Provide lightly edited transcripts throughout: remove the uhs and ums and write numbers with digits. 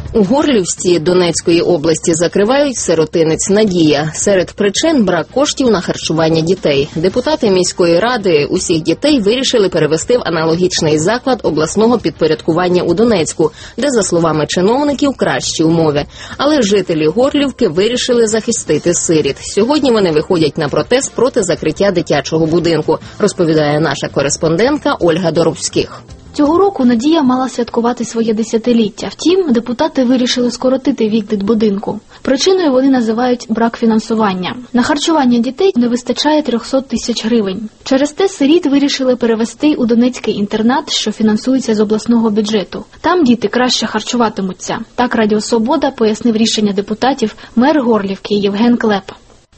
У Горлівці Донецької області закривають сиротинець «Надія». Серед причин – брак коштів на харчування дітей. Депутати міської ради усіх дітей вирішили перевести в аналогічний заклад обласного підпорядкування у Донецьку, де, за словами чиновників, кращі умови. Але жителі Горлівки вирішили захистити сиріт. Сьогодні вони виходять на протест проти закриття дитячого будинку, розповідає наша кореспондентка Ольга Доробських. Цього року Надія мала святкувати своє 10-ліття. Втім, депутати вирішили скоротити вік дитбудинку. Причиною вони називають брак фінансування. На харчування дітей не вистачає 300 тисяч гривень. Через те сиріт вирішили перевести у Донецький інтернат, що фінансується з обласного бюджету. Там діти краще харчуватимуться. Так Радіо Свобода пояснив рішення депутатів мер Горлівки Євген Клеп.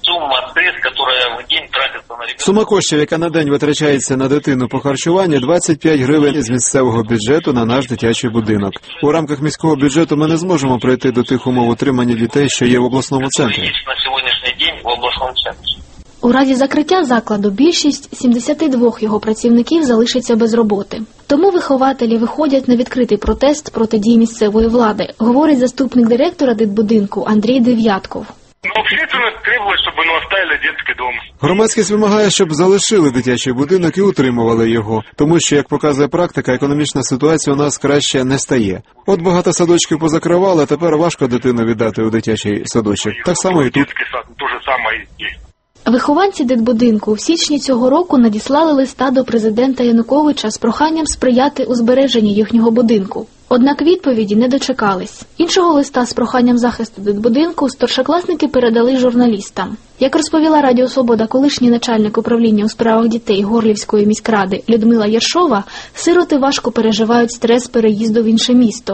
Сума коштів, яка на день витрачається на дитину по харчуванню, 25 гривень з місцевого бюджету на наш дитячий будинок. У рамках міського бюджету ми не зможемо прийти до тих умов утримання дітей, що є в обласному центрі. У разі закриття закладу більшість 72 його працівників залишиться без роботи. Тому вихователі виходять на відкритий протест проти дій місцевої влади, говорить заступник директора дитбудинку Андрій Дев'ятков. Громадськість вимагає, щоб залишили дитячий будинок і утримували його, тому що, як показує практика, економічна ситуація у нас краще не стає. От багато садочків позакривали, тепер важко дитину віддати у дитячий садочок. Так само і тут. Вихованці дитбудинку в січні цього року надіслали листа до президента Януковича з проханням сприяти у збереженні їхнього будинку. Однак відповіді не дочекались. Іншого листа з проханням захисту дитбудинку старшокласники передали журналістам. Як розповіла Радіо Свобода колишній начальник управління у справах дітей Горлівської міськради Людмила Єршова, сироти важко переживають стрес переїзду в інше місто.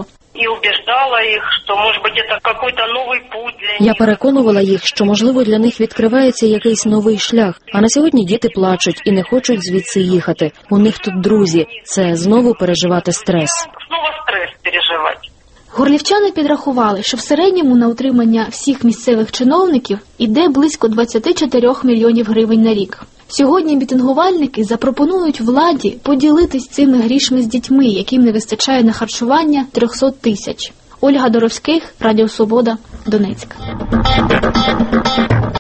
Я переконувала їх, що, можливо, для них відкривається якийсь новий шлях. А на сьогодні діти плачуть і не хочуть звідси їхати. У них тут друзі. Це знову переживати стрес. Горлівчани підрахували, що в середньому на утримання всіх місцевих чиновників іде близько 24 мільйонів гривень на рік. Сьогодні мітингувальники запропонують владі поділитись цими грішми з дітьми, яким не вистачає на харчування 300 тисяч. Ольга Доровських, Радіо Свобода, Донецьк.